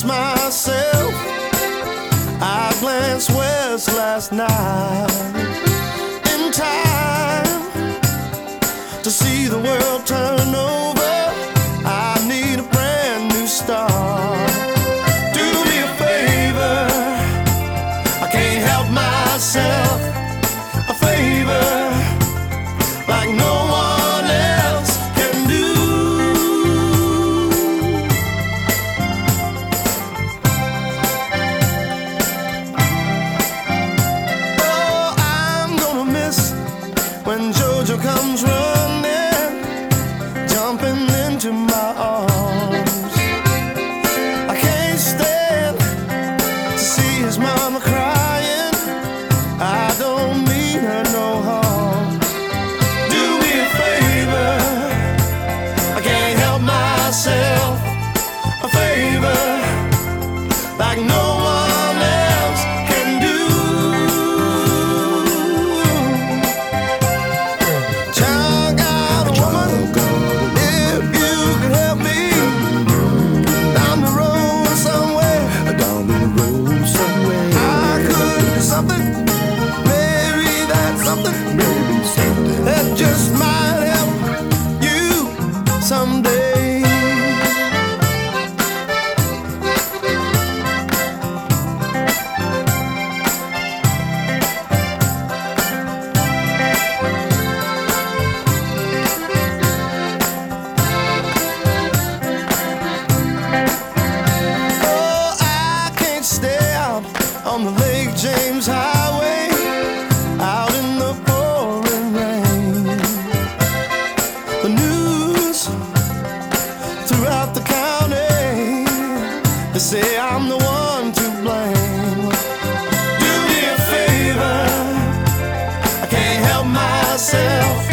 lost myself. I glanced west last night in time to see the world turn over. I need a brand new start. Do me a favor, I can't help myself. A favor like no one else can do. Oh, I'm gonna miss when Jojo comes running, jumping into my arms. I can't stand to see his mama crying. I don't mean her no harm. Do me a favor, I can't help myself. A favor like no one else can do. Child, got a woman, if you could help me down the road somewhere. Down the road somewhere I could do something. Maybe that's something. Maybe something that just might help you someday. Oh, I can't stay out on the Lake James Highway, out in the pouring rain. The news throughout the county, they say I'm the one to blame. Do me a favor, I can't help myself.